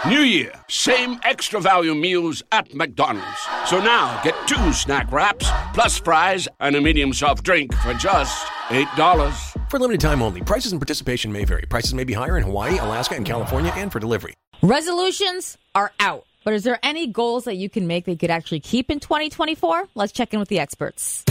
New year, same extra value meals at McDonald's. So now get 2 snack wraps, plus fries, and a medium soft drink for just $8. For limited time only. Prices and participation may vary. Prices may be higher in Hawaii, Alaska, and California, and for delivery. Resolutions are out. But is there any goals that you can make that you could actually keep in 2024? Let's check in with the experts.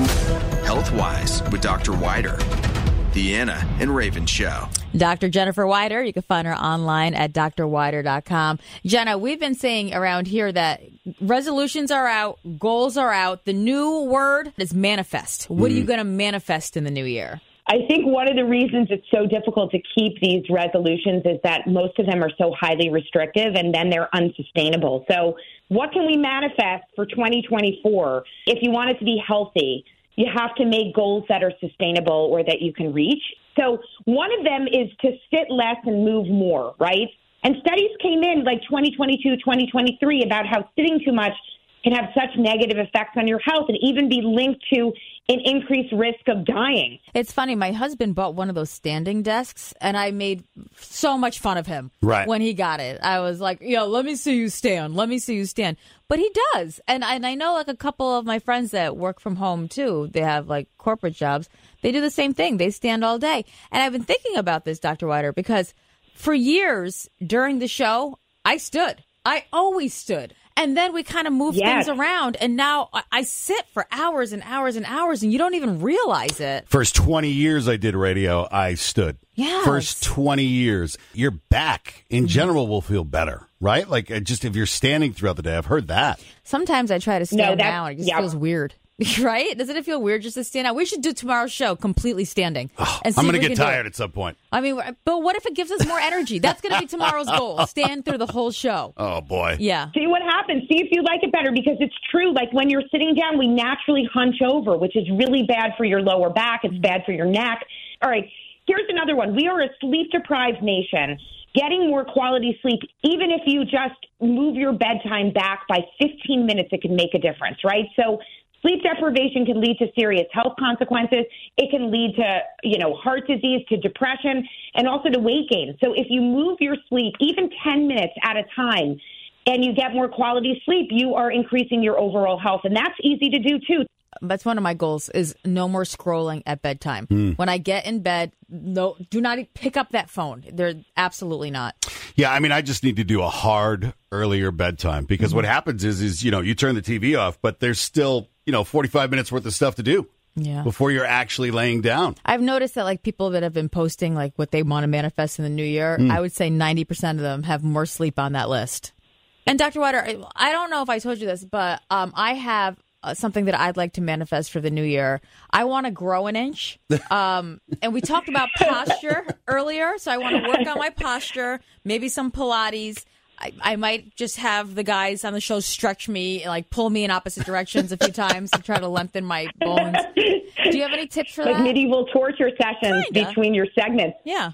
Health-Wise with Dr. Wider. The Anna and Raven Show. Dr. Jennifer Wider. You can find her online at drwider.com. Jenna, we've been saying around here that resolutions are out, goals are out. The new word is manifest. What are you going to manifest in the new year? I think one of the reasons it's so difficult to keep these resolutions is that most of them are so highly restrictive and then they're unsustainable. So what can we manifest for 2024? If you want it to be healthy, you have to make goals that are sustainable or that you can reach. So one of them is to sit less and move more, right? And studies came in like 2022, 2023 about how sitting too much can have such negative effects on your health and even be linked to an increased risk of dying. It's funny. My husband bought one of those standing desks, and I made so much fun of him when he got it. I was like, let me see you stand. Let me see you stand. But he does. And I know like a couple of my friends that work from home, too. They have like corporate jobs. They do the same thing. They stand all day. And I've been thinking about this, Dr. Wider, because for years during the show, I stood. I always stood. And then we kind of moved things around, and now I sit for hours and hours and hours, and you don't even realize it. First 20 years I did radio, I stood. Yes. First 20 years. Your back, in general, will feel better, right? Like, just if you're standing throughout the day. I've heard that. Sometimes I try to stand down. It just feels weird. Right? Doesn't it feel weird just to stand out? We should do tomorrow's show completely standing. I'm going to get tired at some point. I mean, but what if it gives us more energy? That's going to be tomorrow's goal. Stand through the whole show. Oh, boy. Yeah. See what happens. See if you like it better, because it's true. Like when you're sitting down, we naturally hunch over, which is really bad for your lower back. It's bad for your neck. All right. Here's another one. We are a sleep-deprived nation. Getting more quality sleep, even if you just move your bedtime back by 15 minutes, it can make a difference, right? So sleep deprivation can lead to serious health consequences. It can lead to, heart disease, to depression, and also to weight gain. So if you move your sleep even 10 minutes at a time and you get more quality sleep, you are increasing your overall health. And that's easy to do, too. That's one of my goals is no more scrolling at bedtime. When I get in bed, no, do not pick up that phone. They're absolutely not. Yeah, I mean, I just need to do a hard earlier bedtime because what happens is you turn the TV off, but there's still 45 minutes worth of stuff to do before you're actually laying down. I've noticed that like people that have been posting like what they want to manifest in the new year, I would say 90% of them have more sleep on that list. And Dr. Wider, I don't know if I told you this, but I have something that I'd like to manifest for the new year. I want to grow an inch. And we talked about posture earlier, so I want to work on my posture, maybe some Pilates. I might just have the guys on the show stretch me, like pull me in opposite directions a few times to try to lengthen my bones. Do you have any tips for that? Like medieval torture sessions between your segments. Yeah.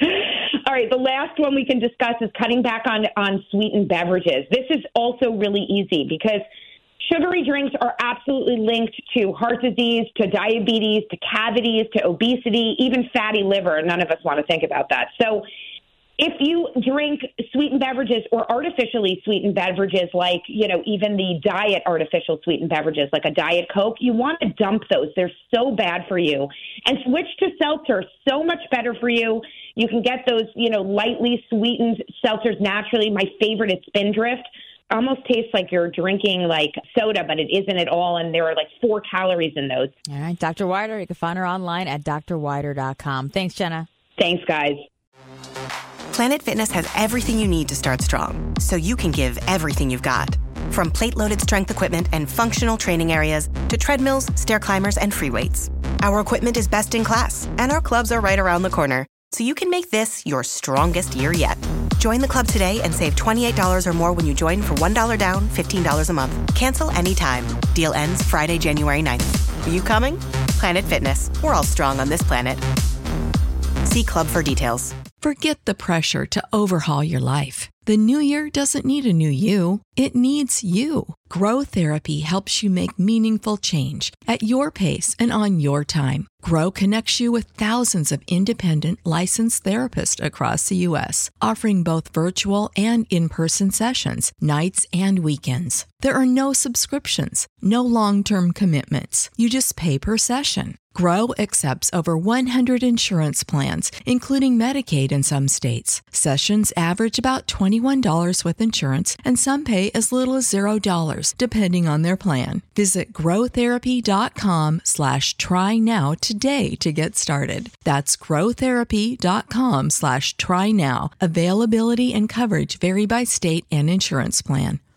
All right, the last one we can discuss is cutting back on sweetened beverages. This is also really easy because sugary drinks are absolutely linked to heart disease, to diabetes, to cavities, to obesity, even fatty liver. None of us want to think about that. So if you drink sweetened beverages or artificially sweetened beverages, like, even the diet artificial sweetened beverages, like a Diet Coke, you want to dump those. They're so bad for you. And switch to seltzer, so much better for you. You can get those, lightly sweetened seltzers naturally. My favorite is Spindrift. Almost tastes like you're drinking like soda, but it isn't at all. And there are like 4 calories in those. All right. Dr. Wider, you can find her online at drwider.com. Thanks, Jenna. Thanks, guys. Planet Fitness has everything you need to start strong, so you can give everything you've got. From plate-loaded strength equipment and functional training areas to treadmills, stair climbers, and free weights. Our equipment is best in class, and our clubs are right around the corner, so you can make this your strongest year yet. Join the club today and save $28 or more when you join for $1 down, $15 a month. Cancel anytime. Deal ends Friday, January 9th. Are you coming? Planet Fitness. We're all strong on this planet. See club for details. Forget the pressure to overhaul your life. The new year doesn't need a new you. It needs you. Grow Therapy helps you make meaningful change at your pace and on your time. Grow connects you with thousands of independent, licensed therapists across the U.S., offering both virtual and in-person sessions, nights and weekends. There are no subscriptions, no long-term commitments. You just pay per session. Grow accepts over 100 insurance plans, including Medicaid in some states. Sessions average about $21 with insurance, and some pay as little as $0, depending on their plan. Visit growtherapy.com/try now today to get started. That's growtherapy.com/try now. Availability and coverage vary by state and insurance plan.